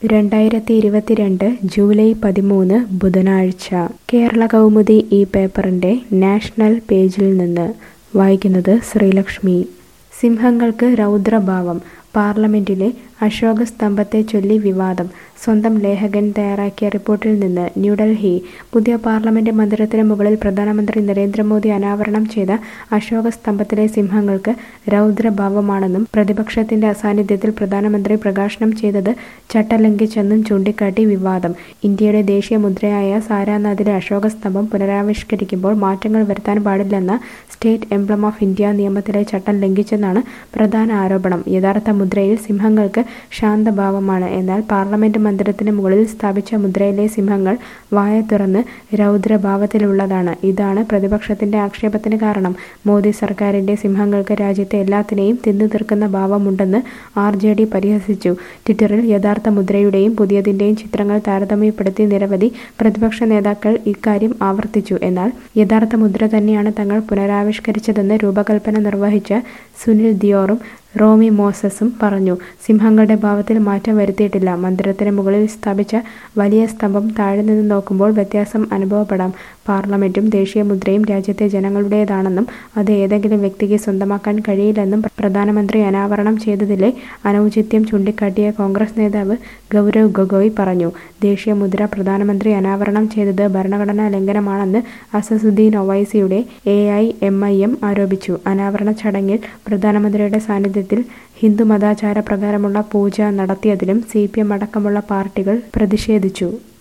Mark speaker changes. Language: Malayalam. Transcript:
Speaker 1: 2022 ജൂലൈ 13 ബുധനാഴ്ച കേരള കൗമുദി ഈ പേപ്പറിന്റെ നാഷണൽ പേജിൽ നിന്ന് വായിക്കുന്നത് ശ്രീലക്ഷ്മി. സിംഹങ്ങൾക്ക് രൗദ്രഭാവം, പാർലമെന്റിലെ അശോക സ്തംഭത്തെ ചൊല്ലി വിവാദം. സ്വന്തം ലേഖകൻ തയ്യാറാക്കിയ റിപ്പോർട്ടിൽ നിന്ന് ന്യൂഡൽഹി. പുതിയ പാർലമെന്റ് മന്ദിരത്തിന് മുകളിൽ പ്രധാനമന്ത്രി നരേന്ദ്രമോദി അനാവരണം ചെയ്ത അശോക സ്തംഭത്തിലെ സിംഹങ്ങൾക്ക് രൗദ്രഭാവമാണെന്നും പ്രതിപക്ഷത്തിന്റെ അസാന്നിധ്യത്തിൽ പ്രധാനമന്ത്രി പ്രകാശനം ചെയ്തത് ചട്ടലംഘിച്ചെന്നും ചൂണ്ടിക്കാട്ടി വിവാദം. ഇന്ത്യയുടെ ദേശീയ മുദ്രയായ സാരാനാഥിലെ അശോക സ്തംഭം പുനരാവിഷ്കരിക്കുമ്പോൾ മാറ്റങ്ങൾ വരുത്താൻ പാടില്ലെന്ന സ്റ്റേറ്റ് എംബ്ലം ഓഫ് ഇന്ത്യ നിയമത്തിലെ ചട്ടം ലംഘിച്ചെന്നാണ് പ്രധാന ആരോപണം. യഥാർത്ഥ മുദ്രയിൽ സിംഹങ്ങൾക്ക് ശാന്തഭാവമാണ്. എന്നാൽ പാർലമെന്റ് മന്ദിരത്തിന് മുകളിൽ സ്ഥാപിച്ച മുദ്രയിലെ സിംഹങ്ങൾ വായ തുറന്ന് രൗദ്രഭാവത്തിലുള്ളതാണ്. ഇതാണ് പ്രതിപക്ഷത്തിന്റെ ആക്ഷേപത്തിന് കാരണം. മോദി സർക്കാരിന്റെ സിംഹങ്ങൾക്ക് രാജ്യത്തെ എല്ലാത്തിനെയും തിന്നു തീർക്കുന്ന ഭാവമുണ്ടെന്ന് RJD പരിഹസിച്ചു. ട്വിറ്ററിൽ യഥാർത്ഥ മുദ്രയുടെയും പുതിയതിന്റെയും ചിത്രങ്ങൾ താരതമ്യപ്പെടുത്തി നിരവധി പ്രതിപക്ഷ നേതാക്കൾ ഇക്കാര്യം ആവർത്തിച്ചു. എന്നാൽ യഥാർത്ഥ മുദ്ര തന്നെയാണ് തങ്ങൾ പുനരാവിഷ്കരിച്ചതെന്ന് രൂപകൽപ്പന നിർവഹിച്ച സുനിൽ ദിയോറും റോമി മോസസും പറഞ്ഞു. സിംഹങ്ങളുടെ ഭാവത്തിൽ മാറ്റം വരുത്തിയിട്ടില്ല. മന്ദിരത്തിന് മുകളിൽ സ്ഥാപിച്ച വലിയ സ്തംഭം താഴെ നിന്ന് നോക്കുമ്പോൾ വ്യത്യാസം അനുഭവപ്പെടാം. പാർലമെന്റും ദേശീയ മുദ്രയും രാജ്യത്തെ ജനങ്ങളുടേതാണെന്നും അത് ഏതെങ്കിലും വ്യക്തിക്ക് സ്വന്തമാക്കാൻ കഴിയില്ലെന്നും പ്രധാനമന്ത്രി അനാവരണം ചെയ്തതിലെ അനൗചിത്യം ചൂണ്ടിക്കാട്ടിയ കോൺഗ്രസ് നേതാവ് ഗൗരവ് ഗൊഗോയ് പറഞ്ഞു. ദേശീയ മുദ്ര പ്രധാനമന്ത്രി അനാവരണം ചെയ്തത് ഭരണഘടനാ ലംഘനമാണെന്ന് അസസുദ്ദീൻ ഒവൈസിയുടെ AIMIM ആരോപിച്ചു. അനാവരണ ചടങ്ങിൽ പ്രധാനമന്ത്രിയുടെ സാന്നിധ്യത്തിൽ ഹിന്ദുമതാചാര പ്രകാരമുള്ള പൂജ നടത്തിയതിലും CPM അടക്കമുള്ള പാർട്ടികൾ പ്രതിഷേധിച്ചു.